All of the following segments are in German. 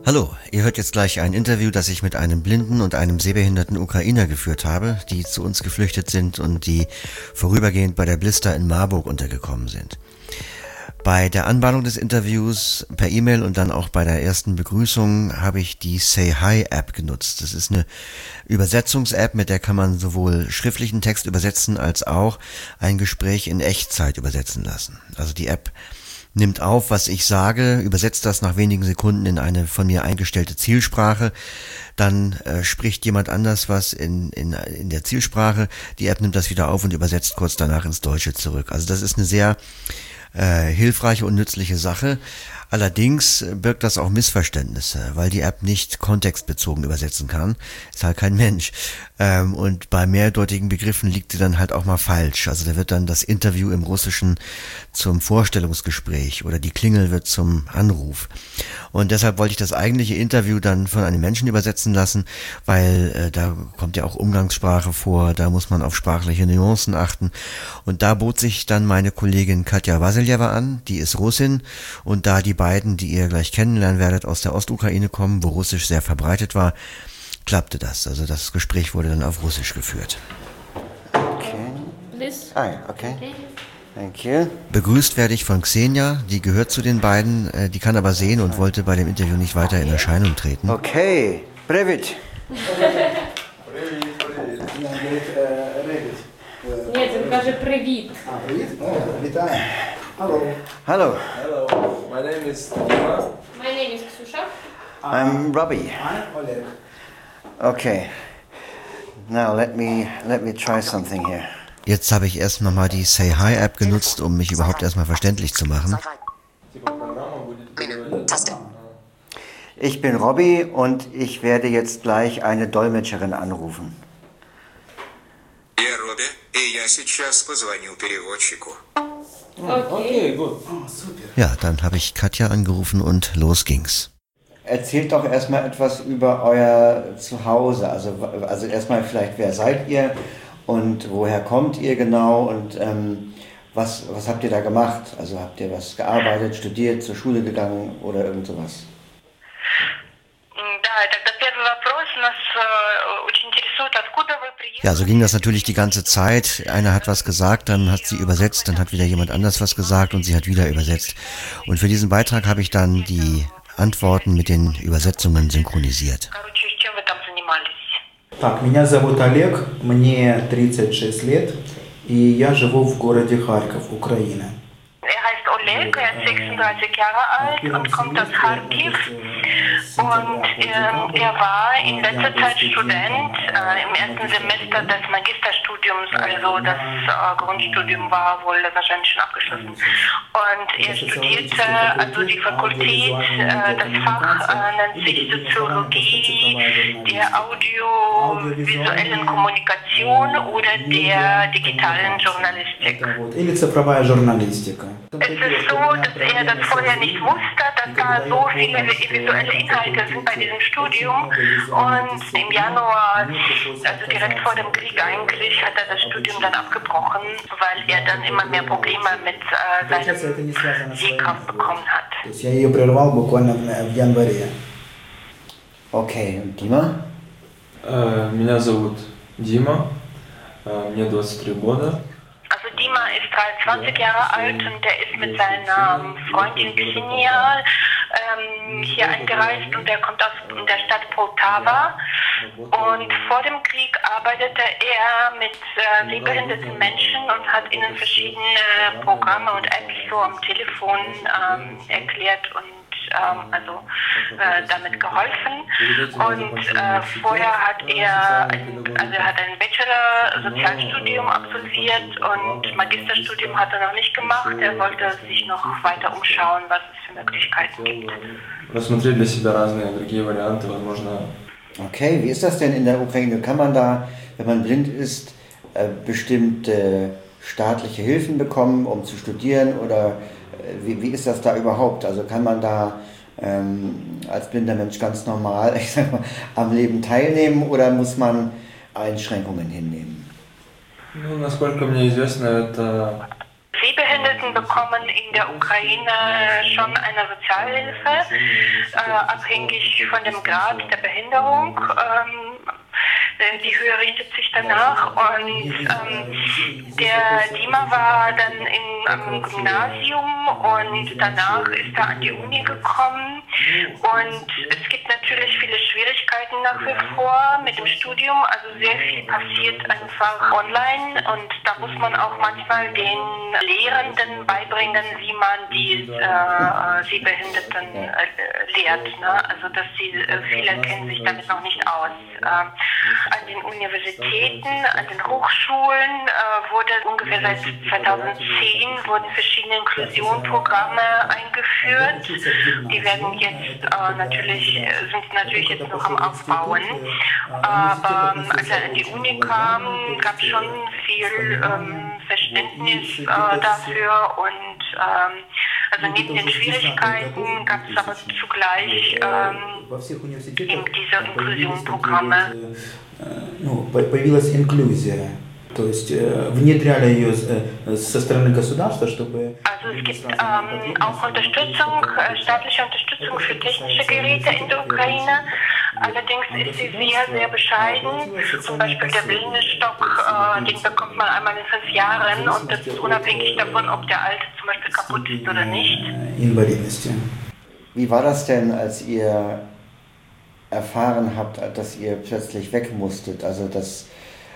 Hallo, ihr hört jetzt gleich ein Interview, das ich mit einem blinden und einem sehbehinderten Ukrainer geführt habe, die zu uns geflüchtet sind und die vorübergehend bei der Blister in Marburg untergekommen sind. Bei der Anbahnung des Interviews per E-Mail und dann auch bei der ersten Begrüßung habe ich die Say Hi App genutzt. Das ist eine Übersetzungs-App, mit der kann man sowohl schriftlichen Text übersetzen als auch ein Gespräch in Echtzeit übersetzen lassen. Also die App nimmt auf, was ich sage, übersetzt das nach wenigen Sekunden in eine von mir eingestellte Zielsprache, dann spricht jemand anders was in der Zielsprache, die App nimmt das wieder auf und übersetzt kurz danach ins Deutsche zurück. Also das ist eine sehr hilfreiche und nützliche Sache. Allerdings birgt das auch Missverständnisse, weil die App nicht kontextbezogen übersetzen kann. Ist halt kein Mensch. Und bei mehrdeutigen Begriffen liegt sie dann halt auch mal falsch. Also da wird dann das Interview im Russischen zum Vorstellungsgespräch oder die Klingel wird zum Anruf. Und deshalb wollte ich das eigentliche Interview dann von einem Menschen übersetzen lassen, weil da kommt ja auch Umgangssprache vor, da muss man auf sprachliche Nuancen achten. Und da bot sich dann meine Kollegin Katja Wasiljewa an, die ist Russin, und da die beiden, die ihr gleich kennenlernen werdet, aus der Ostukraine kommen, wo Russisch sehr verbreitet war, klappte das. Also das Gespräch wurde dann auf Russisch geführt. Okay. Please. Hi, okay. Thank you. Begrüßt werde ich von Xenia, die gehört zu den beiden, die kann aber sehen und wollte bei dem Interview nicht weiter in Erscheinung treten. Okay, Привет. Ні, він каже привіт. Привіт. Вітаю. Hello. Hello, Hello, my name is Dima. My name is Ksusha. I'm Robbie. I'm Oleg. Okay. Now let me try something here. Jetzt habe ich erst nochmal die Say Hi App genutzt, um mich überhaupt erstmal verständlich zu machen. Ich bin Robbie und ich werde jetzt gleich eine Dolmetscherin anrufen. Я Робби, и я сейчас позвоню переводчику. Okay, good. Oh, super. Ja, dann habe ich Katja angerufen und los ging's. Erzählt doch erstmal etwas über euer Zuhause. Also erstmal vielleicht, wer seid ihr und woher kommt ihr genau und was habt ihr da gemacht? Also habt ihr was gearbeitet, studiert, zur Schule gegangen oder irgend sowas? Да, тогда первый вопрос нас очень интересует, откуда вы приехали? Ja, so ging das natürlich die ganze Zeit. Einer hat was gesagt, dann hat sie übersetzt, dann hat wieder jemand anders was gesagt und sie hat wieder übersetzt. Und für diesen Beitrag habe ich dann die Antworten mit den Übersetzungen synchronisiert. Короче, чем вы там занимались? Так, меня зовут Олег, мне 36 лет, и я живу в городе Харьков, Украина. Er heißt Oleg, er ist 36 Jahre alt und kommt aus Kharkiv. Und er war in letzter Zeit Student im ersten Semester des Magisterstudiums, also das Grundstudium war wohl wahrscheinlich schon abgeschlossen. Und er studierte, also die Fakultät, das Fach nennt sich Soziologie der audiovisuellen Kommunikation oder der digitalen Journalistik. Или цифровая журналистика. Es ist so, dass er das vorher nicht wusste, dass da so viele visuelle Inhalte sind bei diesem Studium. Und im Januar, also direkt vor dem Krieg eigentlich, hat er das Studium dann abgebrochen, weil er dann immer mehr Probleme mit seinem Sehkraft bekommen hat. То есть я ее прервал буквально в январе. Okay, und Dima? Меня зовут Дима, мне 23 года. Also Dima ist 23 Jahre alt und er ist mit seiner Freundin Ksenia hier eingereist und er kommt aus der Stadt Poltava. Und vor dem Krieg arbeitete er mit sehbehinderten Menschen und hat ihnen verschiedene Programme und Apps so am Telefon erklärt und damit geholfen. Und vorher hat er ein Bachelor-Sozialstudium absolviert und Magisterstudium hat er noch nicht gemacht. Er wollte sich noch weiter umschauen, was es für Möglichkeiten gibt. Рассмотреть для себя разные другие варианты, возможно. Okay, wie ist das denn in der Ukraine? Kann man da, wenn man blind ist, bestimmte staatliche Hilfen bekommen, um zu studieren oder wie ist das da überhaupt? Also kann man da als blinder Mensch ganz normal, ich sag mal, am Leben teilnehmen oder muss man Einschränkungen hinnehmen? Ну, насколько мне известно, это Sehbehinderten bekommen in der Ukraine schon eine Sozialhilfe, abhängig von dem Grad der Behinderung. Die Höhe richtet sich danach und der Dima war dann am Gymnasium und danach ist er an die Uni gekommen und es gibt natürlich viele Schwierigkeiten nach wie vor mit dem Studium, also sehr viel passiert einfach online und da muss man auch manchmal den Lehrenden beibringen, wie man die Sehbehinderten lehrt, ne? Also dass viele kennen sich damit noch nicht aus. An den Universitäten, an den Hochschulen wurde ungefähr seit 2010 wurden verschiedene Inklusionprogramme eingeführt. Die werden jetzt sind natürlich jetzt noch am Aufbauen. Aber als er an die Uni kam, gab es schon viel Verständnis dafür und also neben den Schwierigkeiten gab es aber zugleich eben diese Inklusionprogramme. Появилась инклюзия, то есть внедряли ее со стороны государства, чтобы... Also es gibt auch Unterstützung, staatliche Unterstützung für technische Geräte in der Ukraine. Allerdings ist sie sehr, sehr bescheiden. Zum Beispiel der Blindenstock, den bekommt man einmal in 5 Jahren und das ist unabhängig davon, ob der alte zum Beispiel kaputt ist oder nicht. Wie war das denn, als ihr erfahren habt, dass ihr plötzlich weg musstet? Also das,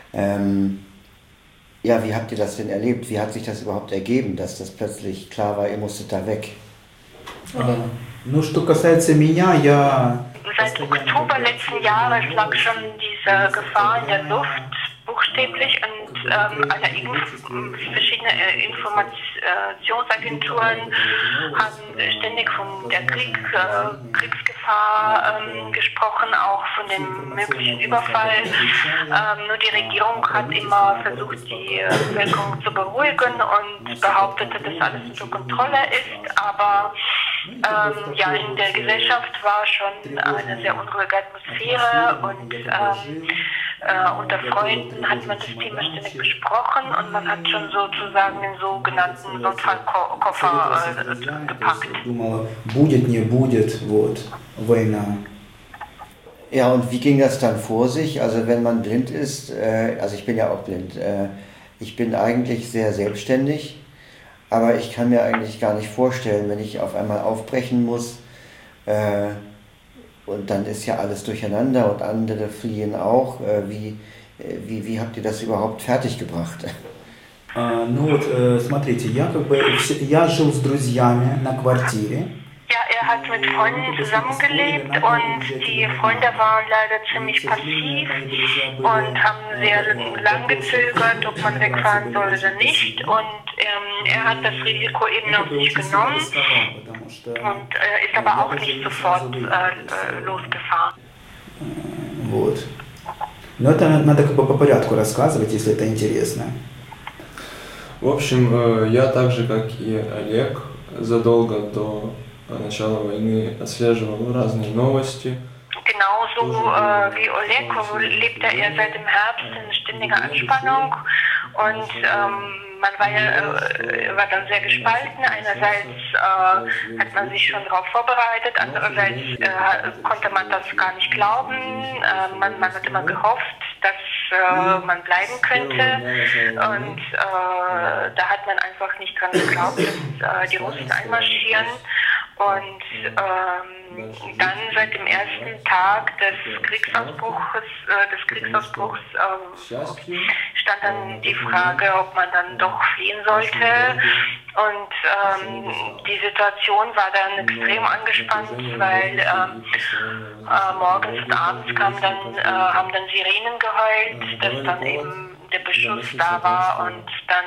ja, wie habt ihr das denn erlebt? Wie hat sich das überhaupt ergeben, dass das plötzlich klar war, ihr musstet da weg? Ну, что касается меня, я... Seit Oktober letzten Jahres lag schon diese Gefahr in der Luft, buchstäblich, und verschiedene Informationsagenturen haben ständig von der Kriegsgefahr gesprochen, auch von dem möglichen Überfall. Nur die Regierung hat immer versucht, die Bevölkerung zu beruhigen und behauptete, dass alles unter Kontrolle ist, aber ja, in der Gesellschaft war schon eine sehr unruhige Atmosphäre und unter Freunden hat man das Thema ständig besprochen und man hat schon sozusagen den sogenannten Notfallkoffer gepackt. Ja, und wie ging das dann vor sich? Also wenn man blind ist, also ich bin ja auch blind, ich bin eigentlich sehr selbstständig, aber ich kann mir eigentlich gar nicht vorstellen, wenn ich auf einmal aufbrechen muss, und dann ist ja alles durcheinander und andere fliehen auch. Wie habt ihr das überhaupt fertiggebracht? Ну вот, смотрите, я жил с друзьями на квартире. Ja, er hat mit Freunden zusammengelebt und die Freunde waren leider ziemlich passiv und haben sehr lang gezögert, ob man wegfahren soll oder nicht. Und er hat das Risiko eben auf sich genommen und ist aber auch nicht sofort losgefahren. Вот. Но это надо как бы по порядку рассказывать, если это интересно. В общем, я так же, как и Олег, задолго до начала войны отслеживал разные новости. Genauso wie Oleg lebte er seit dem Herbst in ständiger Anspannung und man war dann sehr gespalten. Einerseits hat man sich schon darauf vorbereitet, andererseits konnte man das gar nicht glauben. Man hat immer gehofft, dass man bleiben könnte und da hat man einfach nicht dran geglaubt, dass die Russen einmarschieren. Und dann seit dem ersten Tag des Kriegsausbruchs stand dann die Frage, ob man dann doch fliehen sollte. Und die Situation war dann extrem angespannt, weil morgens und abends haben dann Sirenen geheult, dass dann eben der Beschuss da war und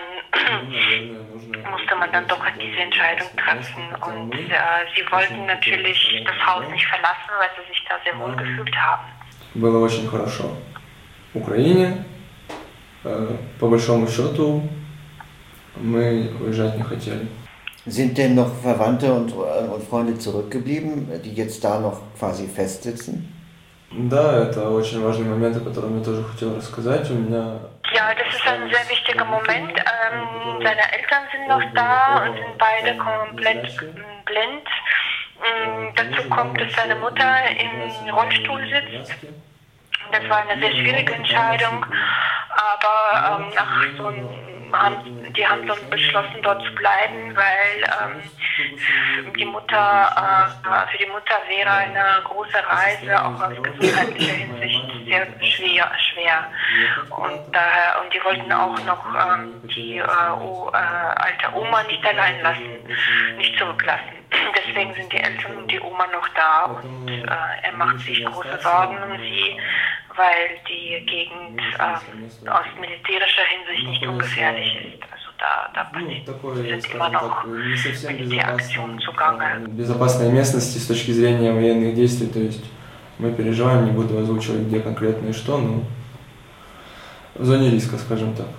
dann musste man dann doch diese Entscheidung treffen. Und sie wollten natürlich das Haus nicht verlassen, weil sie sich da sehr wohl gefühlt haben. Было очень хорошо. В Украине, по большому счету, мы уезжать не хотели. Sind denn noch Verwandte und Freunde zurückgeblieben, die jetzt da noch quasi festsitzen? Да, это очень важный момент, о котором я тоже хотел рассказать. У меня... Ja, das ist ein sehr wichtiger Moment. und seine Eltern sind noch da und sind beide komplett blind. Dazu kommt, dass seine Mutter im Rollstuhl sitzt. Das war eine sehr schwierige Entscheidung, aber die haben dann beschlossen, dort zu bleiben, weil für die Mutter wäre eine große Reise auch aus gesundheitlicher Hinsicht sehr schwer. Und die wollten auch noch die alte Oma nicht allein lassen, nicht zurücklassen. Deswegen sind die Eltern und die Oma noch da und er macht sich große Sorgen um sie, weil die Gegend aus militärischer Hinsicht nicht ungefährlich ist. Also da sind immer noch Militäraktionen zugange. Безопасной местности с точки зрения военных действий, то есть мы переживаем, не буду озвучивать где конкретно и что, но в зоне риска, скажем так.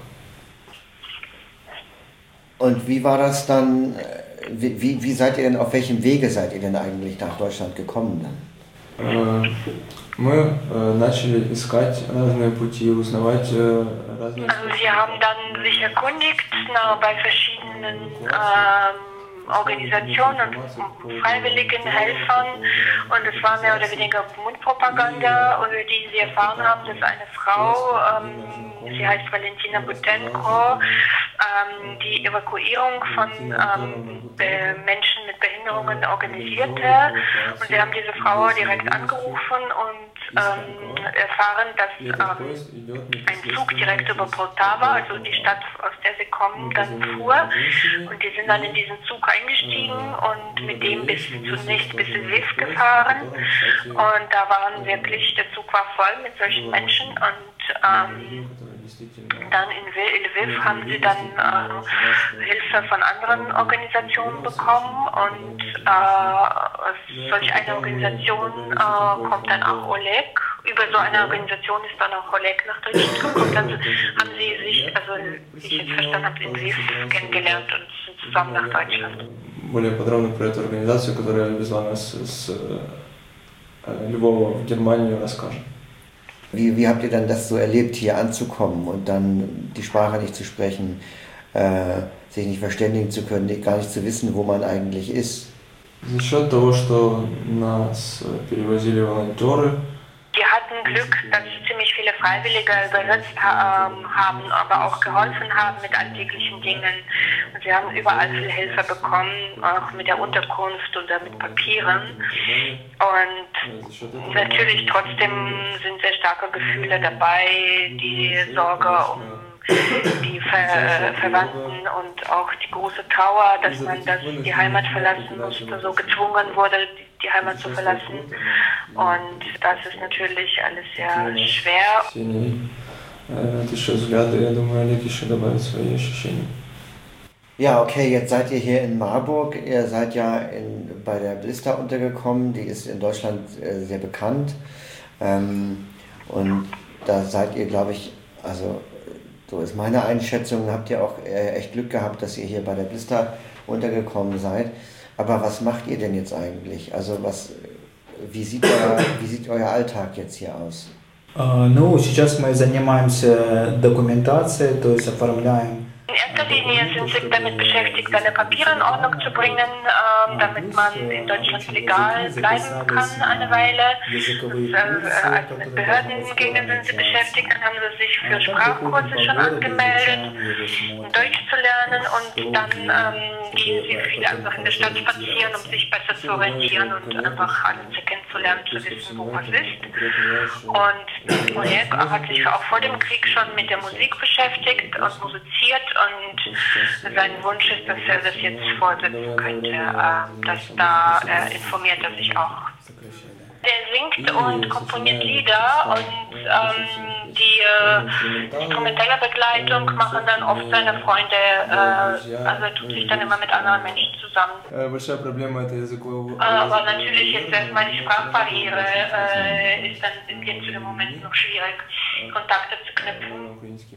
Und wie war das dann, wie seid ihr denn, auf welchem Wege seid ihr denn eigentlich nach Deutschland gekommen dann? Мы начали искать разные пути, узнавать разные... Also wir haben dann sich erkundigt bei verschiedenen Organisationen und freiwilligen Helfern und es war mehr oder weniger Mundpropaganda, über die sie erfahren haben, dass eine Frau, sie heißt Valentina Butenko, die Evakuierung von Menschen mit Behinderungen organisierte und sie haben diese Frau direkt angerufen und erfahren, dass ein Zug direkt über Poltava, also die Stadt, aus der sie kommen, dann fuhr und die sind dann in diesen Zug eingestiegen und mit dem zunächst bis Lviv gefahren und da waren wirklich, der Zug war voll mit solchen Menschen und dann in Lviv haben sie dann Hilfe von anderen Organisationen bekommen und solch eine Organisation kommt dann auch Oleg. Über so eine Organisation ist dann auch Oleg nach Deutschland gekommen. Dann haben sie sich, also wie ich jetzt verstanden habe, in Lviv kennengelernt und sind zusammen nach Deutschland. Более подробно про эту организацию, которая везла нас с Львова в Германию, расскажем. Wie habt ihr dann das so erlebt, hier anzukommen und dann die Sprache nicht zu sprechen, sich nicht verständigen zu können, gar nicht zu wissen, wo man eigentlich ist? За счет того, что нас перевозили волонтеры. Wir hatten Glück, dass ziemlich viele Freiwillige übersetzt haben, aber auch geholfen haben mit alltäglichen Dingen. Und wir haben überall viel Hilfe bekommen, auch mit der Unterkunft oder mit Papieren. Und natürlich trotzdem sind sehr starke Gefühle dabei, die Sorge um die Verwandten und auch die große Trauer, dass man die Heimat verlassen musste, so gezwungen wurde, die Heimat zu verlassen. Und das ist natürlich alles sehr schwer. Ja, okay, jetzt seid ihr hier in Marburg. Ihr seid ja bei der Blista untergekommen, die ist in Deutschland sehr bekannt. Und da seid ihr, glaube ich, also so ist meine Einschätzung, habt ihr auch echt Glück gehabt, dass ihr hier bei der Blista untergekommen seid. Aber was macht ihr denn jetzt eigentlich? Also wie sieht euer Alltag jetzt hier aus? Ну, сейчас мы занимаемся документацией, то есть оформляем. In erster Linie sind sie damit beschäftigt, seine Papiere in Ordnung zu bringen, damit man in Deutschland legal bleiben kann eine Weile. Also mit Behördengängen sind sie beschäftigt, dann haben sie sich für Sprachkurse schon angemeldet, um Deutsch zu lernen und dann gehen sie viel einfach in der Stadt spazieren, um sich besser zu orientieren und einfach alles kennenzulernen, zu wissen, wo was ist. Und Oleg hat sich auch vor dem Krieg schon mit der Musik beschäftigt und musiziert. Und sein Wunsch ist, dass er das jetzt fortsetzen könnte. Er informiert er sich auch. Der singt und komponiert Lieder und die instrumentelle Begleitung machen dann oft seine Freunde, also er tut sich dann immer mit anderen Menschen zusammen. Aber natürlich jetzt erstmal die Sprachbarriere ist dann jetzt im Moment noch schwierig, Kontakte zu knüpfen.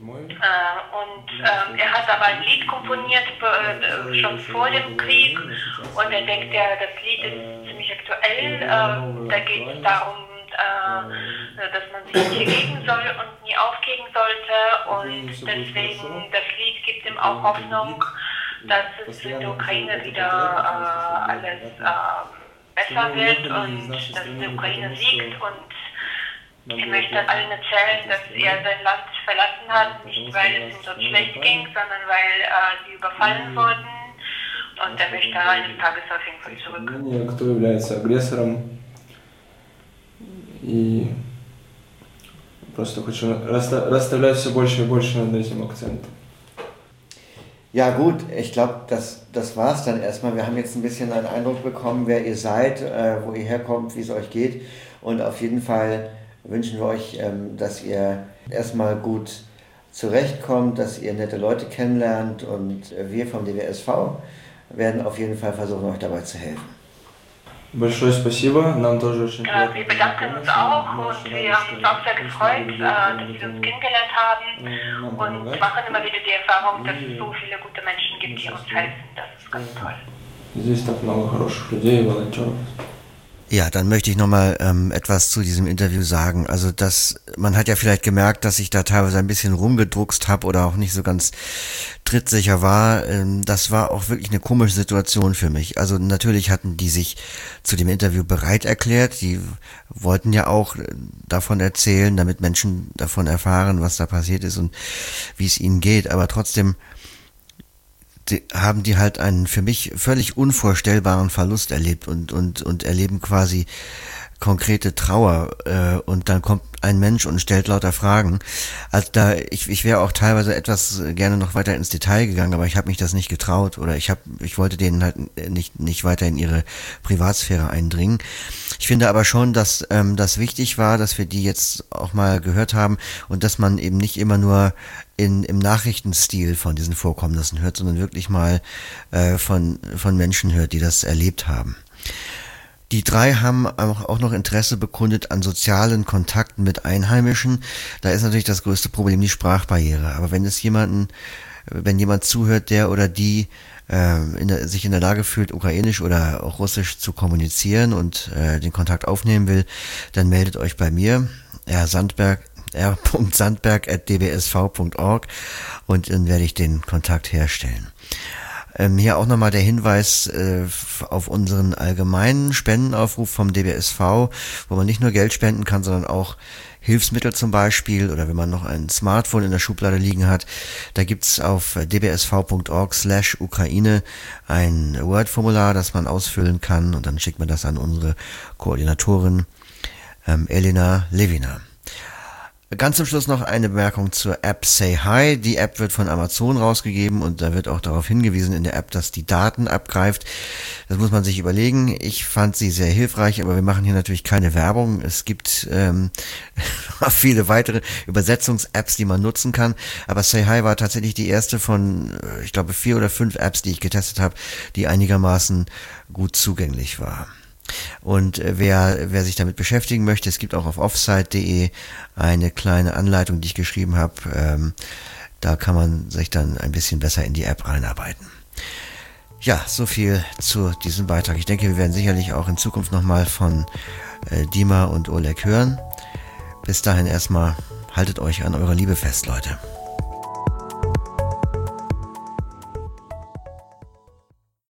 Er hat aber ein Lied komponiert, schon vor dem Krieg und er denkt, das Lied ist ziemlich aktuell. Da geht es darum, dass man sich nicht geben soll und nie aufgeben sollte. Und deswegen, das Lied gibt ihm auch Hoffnung, dass es in der Ukraine wieder alles besser wird und dass die Ukraine siegt. Und ich möchte allen erzählen, dass er sein Land verlassen hat, nicht weil es ihm dort schlecht ging, sondern weil sie überfallen wurden. Und er möchte eines Tages auf jeden Fall zurück. Кто является агрессором? И просто хочу расставлять все больше и больше над этим акцент. Ja gut, ich glaube, das war es dann erstmal. Wir haben jetzt ein bisschen einen Eindruck bekommen, wer ihr seid, wo ihr herkommt, wie es euch geht. Und auf jeden Fall wünschen wir euch, dass ihr erstmal gut zurechtkommt, dass ihr nette Leute kennenlernt. Und wir vom DBSV werden auf jeden Fall versuchen, euch dabei zu helfen. Большое спасибо, нам тоже очень приятно. Wir bedanken uns auch und wir haben uns auch sehr gefreut, dass wir uns kennengelernt haben und machen immer wieder die Erfahrung, dass es so viele gute Menschen gibt, die uns helfen. Das ist ganz toll. Здесь так много хороших людей и волонтеров. Ja, dann möchte ich nochmal etwas zu diesem Interview sagen. Also man hat ja vielleicht gemerkt, dass ich da teilweise ein bisschen rumgedruckst habe oder auch nicht so ganz trittsicher war. Das war auch wirklich eine komische Situation für mich. Also natürlich hatten die sich zu dem Interview bereit erklärt. Die wollten ja auch davon erzählen, damit Menschen davon erfahren, was da passiert ist und wie es ihnen geht. Aber trotzdem haben die halt einen für mich völlig unvorstellbaren Verlust erlebt und erleben quasi konkrete Trauer, und dann kommt ein Mensch und stellt lauter Fragen. Also ich wäre auch teilweise etwas gerne noch weiter ins Detail gegangen, aber ich habe mich das nicht getraut oder ich wollte denen halt nicht weiter in ihre Privatsphäre eindringen. Ich finde aber schon, dass das wichtig war, dass wir die jetzt auch mal gehört haben und dass man eben nicht immer nur im Nachrichtenstil von diesen Vorkommnissen hört, sondern wirklich mal von Menschen hört, die das erlebt haben. Die drei haben auch noch Interesse bekundet an sozialen Kontakten mit Einheimischen. Da ist natürlich das größte Problem die Sprachbarriere. Aber wenn jemand zuhört, der oder die sich in der Lage fühlt, ukrainisch oder auch russisch zu kommunizieren und den Kontakt aufnehmen will, dann meldet euch bei mir, r.sandberg@dbsv.org, und dann werde ich den Kontakt herstellen. Hier auch nochmal der Hinweis auf unseren allgemeinen Spendenaufruf vom DBSV, wo man nicht nur Geld spenden kann, sondern auch Hilfsmittel zum Beispiel, oder wenn man noch ein Smartphone in der Schublade liegen hat. Da gibt's auf dbsv.org/Ukraine ein Word-Formular, das man ausfüllen kann, und dann schickt man das an unsere Koordinatorin Elena Levina. Ganz zum Schluss noch eine Bemerkung zur App Say Hi. Die App wird von Amazon rausgegeben und da wird auch darauf hingewiesen in der App, dass die Daten abgreift. Das muss man sich überlegen. Ich fand sie sehr hilfreich, aber wir machen hier natürlich keine Werbung. Es gibt viele weitere Übersetzungs-Apps, die man nutzen kann. Aber Say Hi war tatsächlich die erste von, ich glaube, 4 oder 5 Apps, die ich getestet habe, die einigermaßen gut zugänglich war. Und wer sich damit beschäftigen möchte, es gibt auch auf offsite.de eine kleine Anleitung, die ich geschrieben habe. Da kann man sich dann ein bisschen besser in die App reinarbeiten. Ja, so viel zu diesem Beitrag. Ich denke, wir werden sicherlich auch in Zukunft nochmal von Dima und Oleg hören. Bis dahin erstmal, haltet euch an eure Liebe fest, Leute.